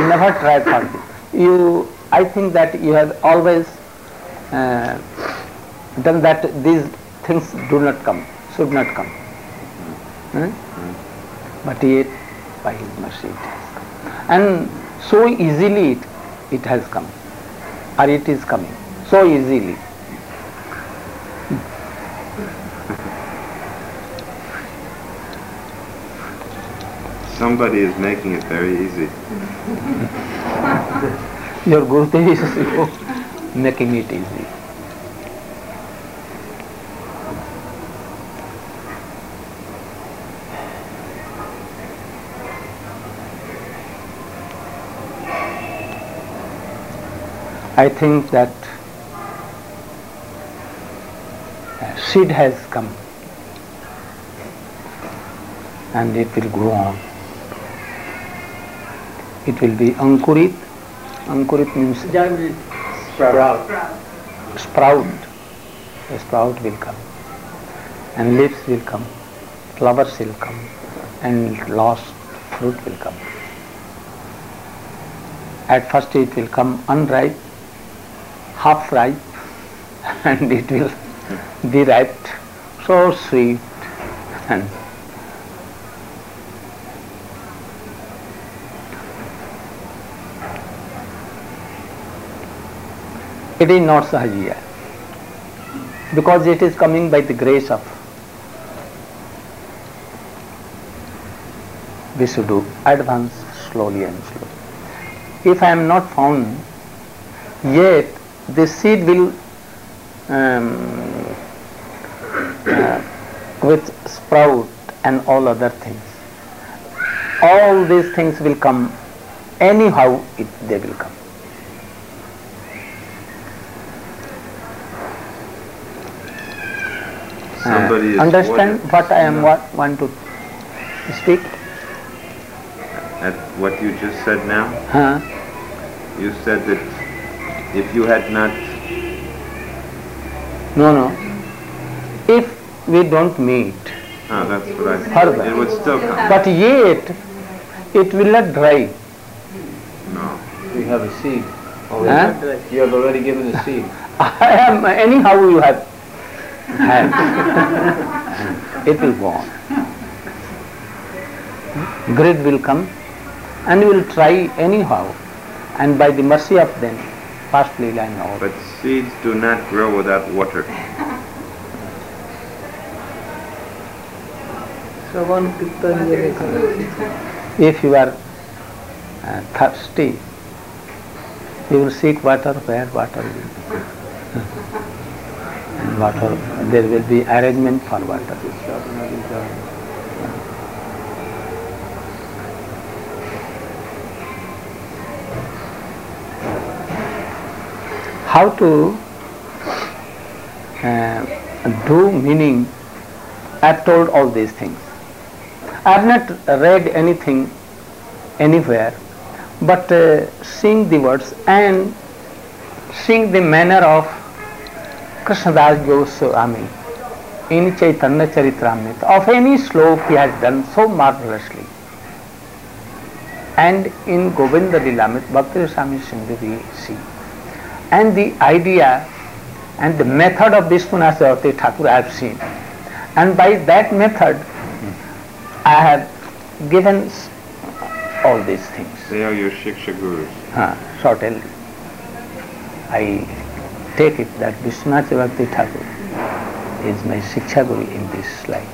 never try for this. I think that you have always done that these things do not come, should not come. But yet, by His mercy, it has come. And so easily it has come, or it is coming, so easily. Somebody is making it very easy. Your Gurudev is making it easy. I think that seed has come and it will grow on. It will be ankurit. Ankurit means Sprout. sprout. A sprout will come, and leaves will come, flowers will come, and last fruit will come. At first it will come unripe, half ripe, and it will be ripe, so sweet, and it is not sahajiya, because it is coming by the grace of we should do advance slowly and slowly. If I am not found, yet the seed will with sprout and all other things. All these things will come anyhow, they will come. Somebody is understand water. what I am want to speak? At what you just said now? Huh? You said that if you had not... No. If we don't meet, that's what I further, it would still come. but yet it will not dry. No. You have a seed. Huh? You have already given a seed. I am, anyhow you have had. It will go on. Greed will come and will try anyhow, and by the mercy of them, past Leela and all. But seeds do not grow without water. If you are thirsty, you will seek water where water will be. And water, there will be arrangement for water. How to do meaning, I have told all these things. I have not read anything anywhere, but seeing the words and seeing the manner of Krishnadas Goswami in Chaitanya Charitamrita, of any slope he has done so marvelously. And in Govinda Lilamrita, Bhakti Rasami Sindhu we see. And the idea and the method of Vishwanath Chakravarti Thakur I have seen. And by that method, I have given all these things. They are your Shiksha Gurus. Certainly. I take it that Vishwanath Chakravarti Thakur is my Shiksha Guru in this life.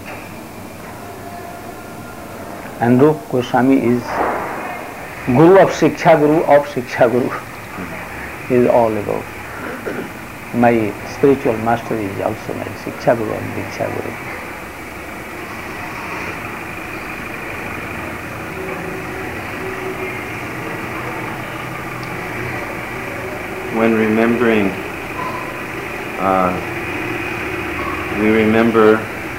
And Rupa Goswami is Guru of Shiksha Guru of Shiksha Guru. Is all about. My spiritual master is also my Shiksha Guru and Diksha Guru. When remembering, we remember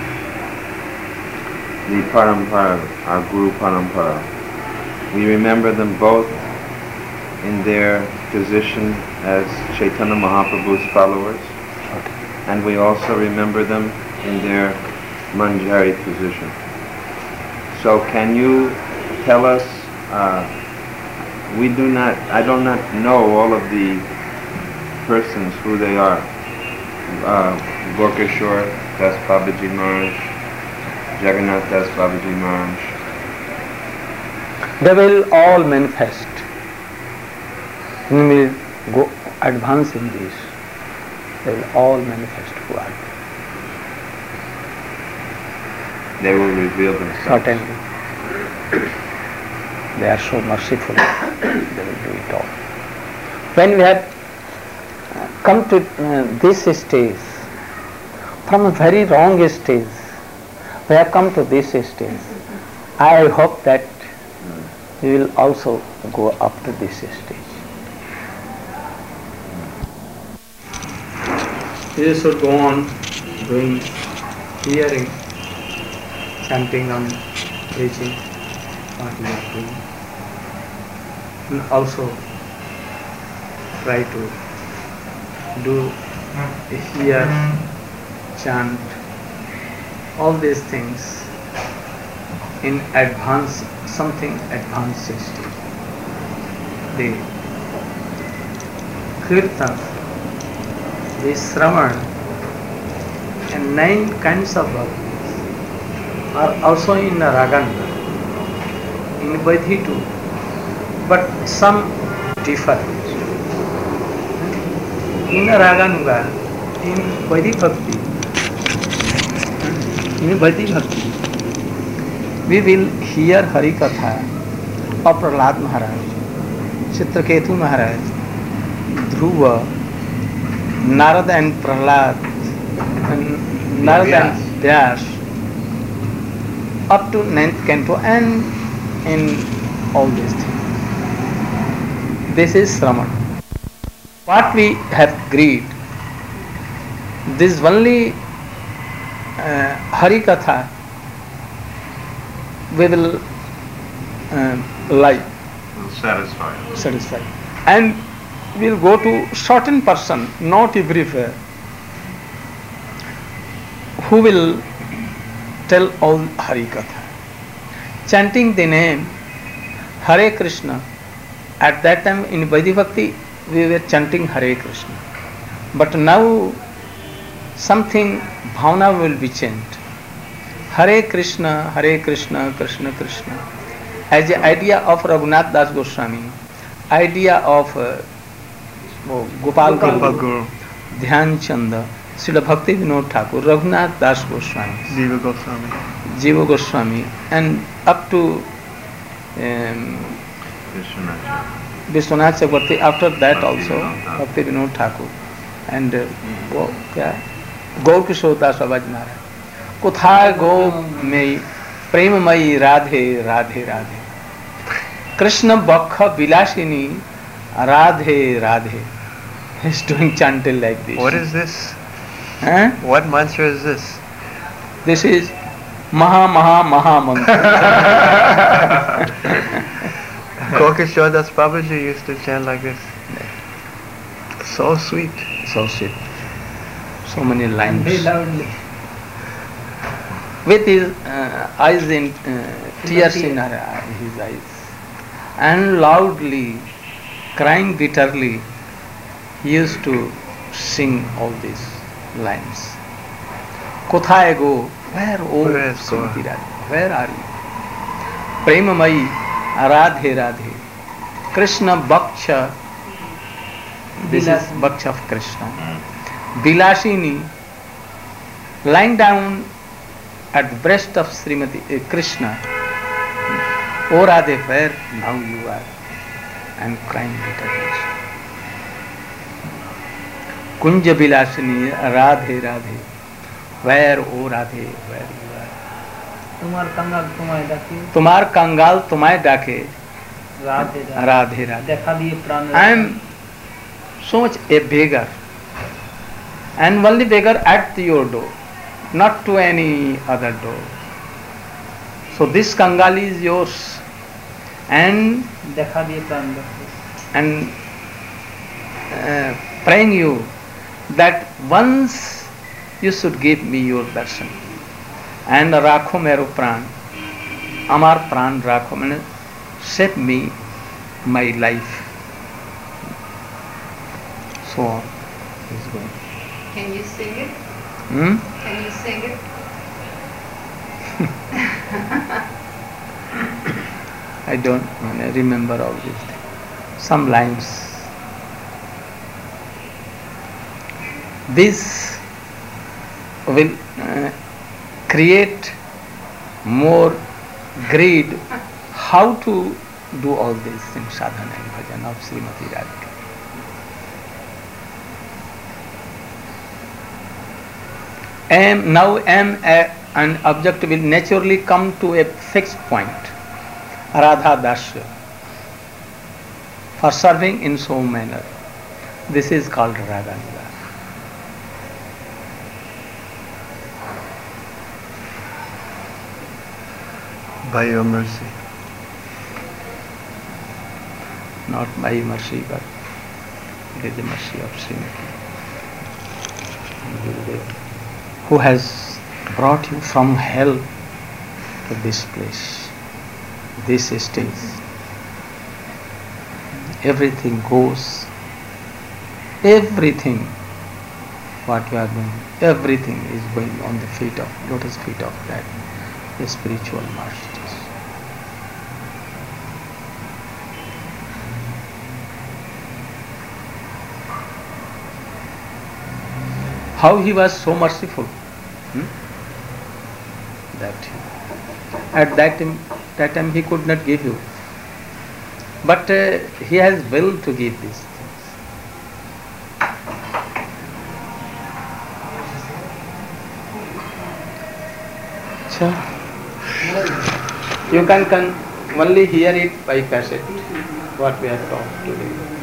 the Parampara, our Guru Parampara. We remember them both in their position as Chaitanya Mahaprabhu's followers, and we also remember them in their Manjari position. So can you tell us I do not know all of the persons who they are. Gorkeshwar Das Babaji Maharaj, Jagannath Das Babaji Maharaj. They will all manifest. We will go advance in this. They will all manifest who are they. They will reveal themselves. Certainly. They are so merciful. They will do it all. When we have come to this stage, from a very wrong stage, we have come to this stage. I hope that we will also go up to this stage. You should go on doing, hearing, chanting and preaching what you are doing. And also try to do, hear, chant, all these things in advance, something advanced stage. The kirtan, the Shravan, and 9 kinds of bhakti are also in Raganga, in Vaidhi too, but some differ. In Raganuga, in Vaidhi Bhakti, we will hear Hari Katha of Prahlad Maharaj, Chitraketu Maharaj, Dhruva, Narad and Prahlad, and Narad and Vyas, up to 9th canto, and in all these things. This is Shravan. What we have agreed, this only Hari Katha we will like, satisfy, and we will go to certain person, not everywhere, who will tell all Hari Katha, chanting the name Hare Krishna. At that time in Vaidhi Bhakti we were chanting Hare Krishna, but now something bhavana will be chanted. Hare Krishna, Krishna Krishna, as the idea of Raghunath Das Goswami, idea of Gopal Guru, Dhyan Chanda, Srila Bhakti Vinod Thakur, Raghunath Das Goswami, Jiva Goswami, and up to Vishwanath Chakravarti, after that also Bhakti Vinod Thakur, and Gaur Kishore Das Babaji Maharaj. Kutha go mein premamayi Radhe Radhe Radhe, Krishna Bakha Vilashini Radhe Radhe. He is doing chanting like this. What is this? Huh? What mantra is this? This is Maha mantra. Gorkeshwar Das Babaji used to chant like this. So sweet. So sweet. So many lines. Very loudly. With his eyes in tears in his eyes, and loudly, crying bitterly, he used to sing all these lines. Kothaye go, where, oh Srimati Radhe, where are you? Premamayi Radhe Radhe, Krishna Bhaksha, this is Bhaksha of Krishna. Vilashini, lying down at the breast of Srimati Krishna. O Radhe, where now you are? I am crying bitterly. Kunja Vilashini, Radhe Radhe, where, O Radhe, where you are? तुम्हार कंगाल तुम्हारे डाके, तुम्हार कंगाल तुम्हारे डाके, Radhe Radhe Radhe. देखा दिए प्राण. I am so much a beggar, and only beggar at your door, not to any other door. So this Kangal is yours, and देखा दिए प्राण. praying you that once you should give me your darshan, and rakho mero pran, amar pran rakho, means save me my life. So on is going. Can you sing it? Hmm? Can you sing it? I don't remember all these things. Some lines. This will create more greed. How to do all these things, sadhana and bhajan of Srimati Radhika. Now an object will naturally come to a fixed point, Radha Dasya, for serving in so manner. This is called Raganuga. By your mercy. Not by mercy, but it is the mercy of Srimati, who has brought you from hell to this place, this stage. Everything goes, everything what you are doing, everything is going on the feet of, lotus feet of that the spiritual masters. How he was so merciful, that at that time he could not give you, but he has will to give these things. So you can only hear it by cassette, what we have talked today.